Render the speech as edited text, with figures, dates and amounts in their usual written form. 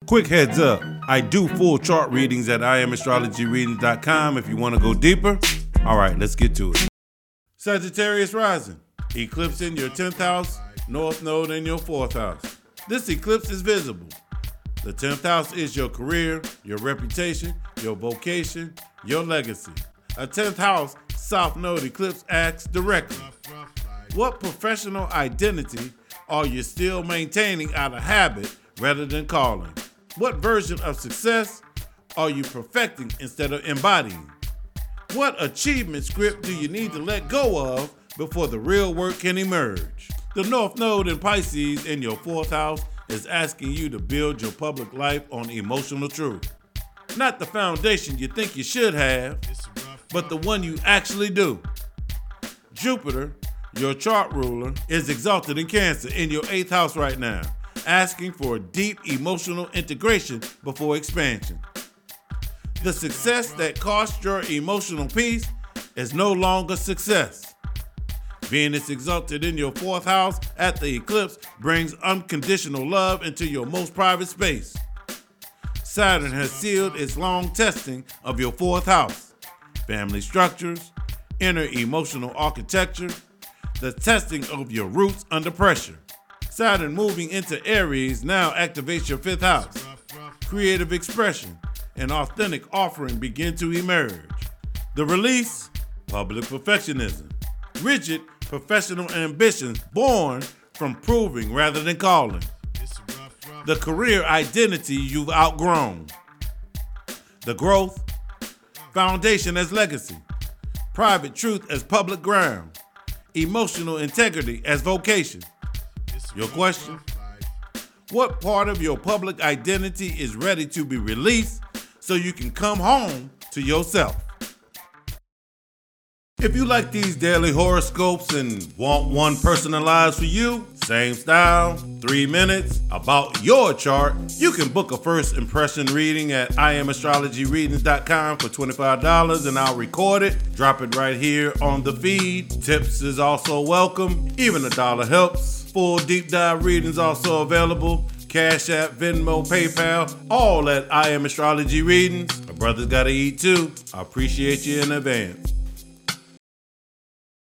Quick heads up, I do full chart readings at IamAstrologyReadings.com if you want to go deeper. All right, let's get to it. Sagittarius rising, eclipse in your 10th house, north node in your 4th house. This eclipse is visible. The 10th house is your career, your reputation, your vocation, your legacy. A 10th house south node eclipse asks directly, what professional identity are you still maintaining out of habit rather than calling? What version of success are you perfecting instead of embodying? What achievement script do you need to let go of before the real work can emerge? The North Node in Pisces in your 4th house is asking you to build your public life on emotional truth. Not the foundation you think you should have, but the one you actually do. Jupiter, your chart ruler, is exalted in Cancer in your 8th house right now, asking for deep emotional integration before expansion. The success that cost your emotional peace is no longer success. Venus exalted in your 4th house at the eclipse brings unconditional love into your most private space. Saturn has sealed its long testing of your 4th house, family structures, inner emotional architecture, the testing of your roots under pressure. Saturn moving into Aries now activates your 5th house. Creative expression and authentic offering begin to emerge. The release, public perfectionism. Rigid professional ambitions born from proving rather than calling. The career identity you've outgrown. The growth, foundation as legacy. Private truth as public ground. Emotional integrity as vocation. Your question? What part of your public identity is ready to be released so you can come home to yourself? If you like these daily horoscopes and want one personalized for you, same style, 3 minutes, about your chart, you can book a first impression reading at IamAstrologyReadings.com for $25 and I'll record it, drop it right here on the feed. Tips is also welcome, even $1 helps. Full deep dive readings also available. Cash App, Venmo, PayPal, all at I Am Astrology Readings. My brother's gotta eat too. I appreciate you in advance.